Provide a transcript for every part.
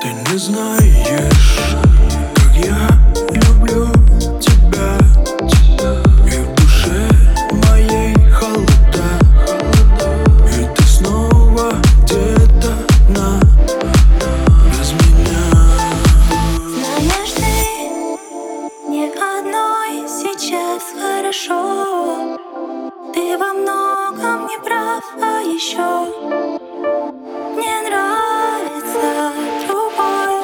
Ты не знаешь, как я люблю тебя, и в душе моей холода, и ты снова где-то одна, без меня. Знаешь, ты не одной сейчас хорошо. Ты во многом не прав, а еще мне нравится другой.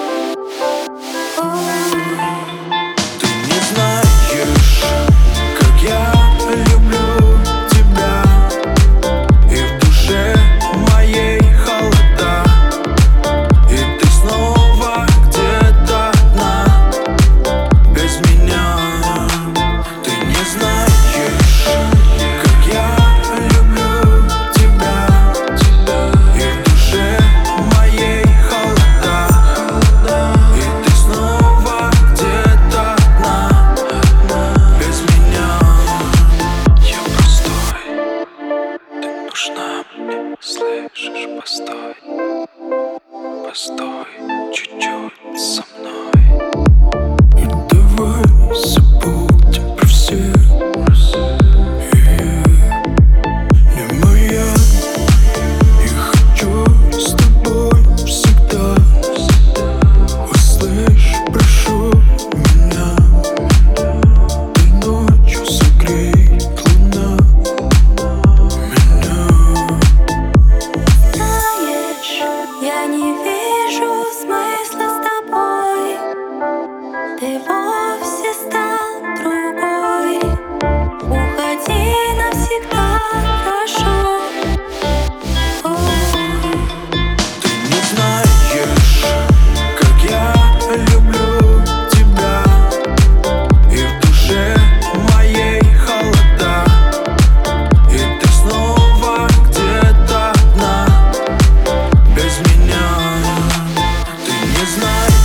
Ты не знаешь, как я люблю тебя, и в душе моей холода, и ты снова где-то одна, без меня. Ты не знаешь, как я люблю тебя, и в душе моей холода, и ты снова где-то одна, без меня. Я простой, ты нужна мне, слышишь? Постой, постой чуть-чуть со мной. И давай забудем про всех. Не моя, и хочу с тобой всегда. Услышь, прошу меня, и ночью согреет луна меня. Знаешь, я не вижу смысла с тобой. Ты вовсе стал другой. Уходи навсегда, прошу. Ты не знаешь, как я люблю тебя, и в душе моей холода, и ты снова где-то одна, без меня. Ты не знаешь.